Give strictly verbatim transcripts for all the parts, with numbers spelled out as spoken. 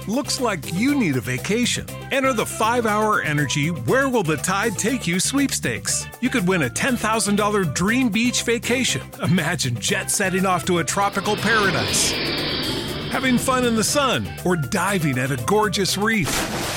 Looks like you need a vacation. Enter the five hour Energy Where Will the Tide Take You sweepstakes. You could win a ten thousand dollars dream beach vacation. Imagine jet setting off to a tropical paradise, having fun in the sun, or diving at a gorgeous reef.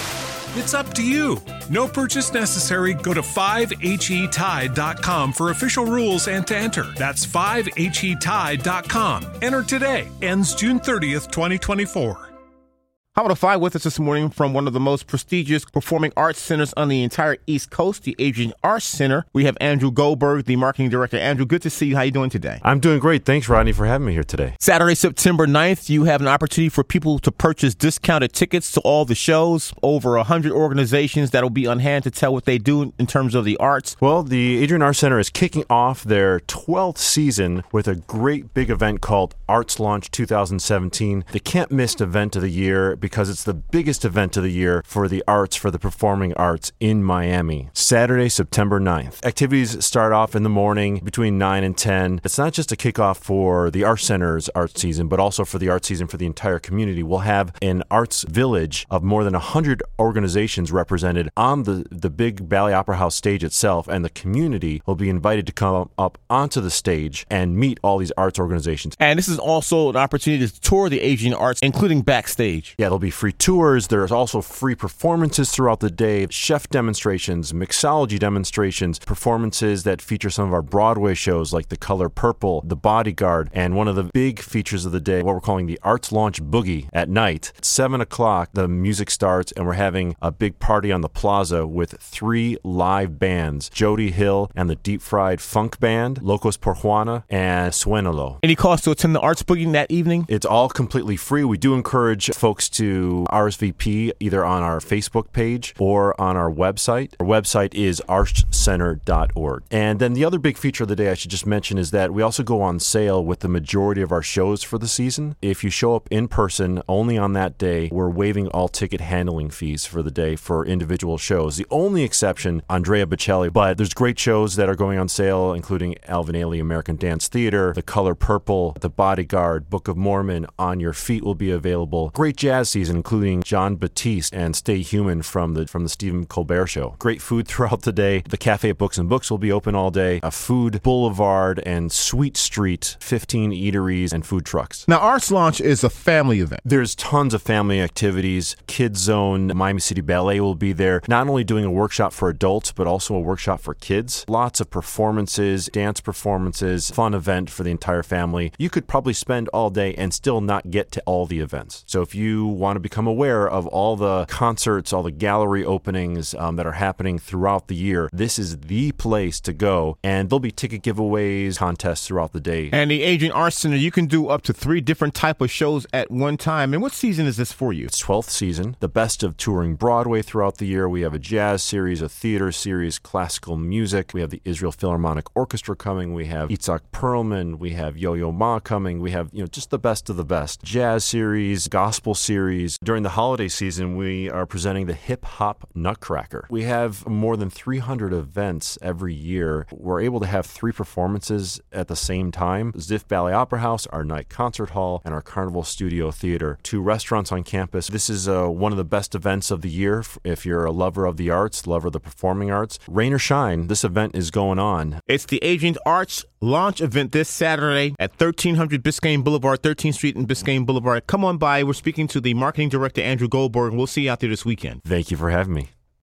It's up to you. No purchase necessary. Go to five H E tide dot com for official rules and to enter. That's five H E tide dot com. Enter today. Ends June thirtieth, twenty twenty-four. How about a five with us this morning from one of the most prestigious performing arts centers on the entire East Coast, the Adrian Arts Center. We have Andrew Goldberg, the marketing director. Andrew, good to see you. How are you doing today? I'm doing great. Thanks, Rodney, for having me here today. Saturday, September ninth, you have an opportunity for people to purchase discounted tickets to all the shows. Over one hundred organizations that will be on hand to tell what they do in terms of the arts. Well, the Adrian Arts Center is kicking off their twelfth season with a great big event called Arts Launch twenty seventeen. The can't-miss event of the year because it's the biggest event of the year for the arts, for the performing arts in Miami. Saturday, September ninth. Activities start off in the morning between nine and ten. It's not just a kickoff for the Arts Center's art season, but also for the art season for the entire community. We'll have an arts village of more than one hundred organizations represented on the, the big Ballet Opera House stage itself, and the community will be invited to come up onto the stage and meet all these arts organizations. And this is also an opportunity to tour the Adrian Arts, including backstage. Yeah, there'll be free tours. There's also free performances throughout the day, chef demonstrations, mixology demonstrations, performances that feature some of our Broadway shows like The Color Purple, The Bodyguard, and one of the big features of the day, what we're calling the Arts Launch Boogie at night. At seven o'clock, the music starts, and we're having a big party on the plaza with three live bands, Jody Hill and the Deep Fried Funk Band, Locos por Juana, and Suénalo. Any cost to attend the Arts Boogie that evening? It's all completely free. We do encourage folks to R S V P either on our Facebook page or on our website. Our website is arts center dot org. And then the other big feature of the day I should just mention is that we also go on sale with the majority of our shows for the season. If you show up in person only on that day, we're waiving all ticket handling fees for the day for individual shows. The only exception, Andrea Bocelli, but there's great shows that are going on sale, including Alvin Ailey American Dance Theater, The Color Purple, The Bodyguard, Book of Mormon, On Your Feet will be available. Great jazz season, including John Batiste and Stay Human from the from the Stephen Colbert Show. Great food throughout the day. The Cafe at Books and Books will be open all day. A food boulevard and Sweet Street, fifteen eateries and food trucks. Now, Arts Launch is a family event. There's tons of family activities. Kids Zone, Miami City Ballet will be there, not only doing a workshop for adults, but also a workshop for kids. Lots of performances, dance performances, fun event for the entire family. You could probably spend all day and still not get to all the events. So if you want to become aware of all the concerts, all the gallery openings um, that are happening throughout the year, this is the place to go. And there'll be ticket giveaways, contests throughout the day. And the Adrian Arts Center, you can do up to three different type of shows at one time. And what season is this for you? It's twelfth season, the best of touring Broadway throughout the year. We have a jazz series, a theater series, classical music. We have the Israel Philharmonic Orchestra coming. We have Itzhak Perlman. We have Yo-Yo Ma coming. We have, you know, just the best of the best. Jazz series, gospel series. During the holiday season, we are presenting the Hip Hop Nutcracker. We have more than three hundred events every year. We're able to have three performances at the same time. Ziff Ballet Opera House, our night concert hall, and our Carnival Studio Theater. Two restaurants on campus. This is uh, one of the best events of the year if you're a lover of the arts, lover of the performing arts. Rain or shine, this event is going on. It's the Adrian Arts launch event this Saturday at thirteen hundred Biscayne Boulevard, thirteenth Street and Biscayne Boulevard. Come on by. We're speaking to the marketing director, Andrew Goldberg, and we'll see you out there this weekend. Thank you for having me.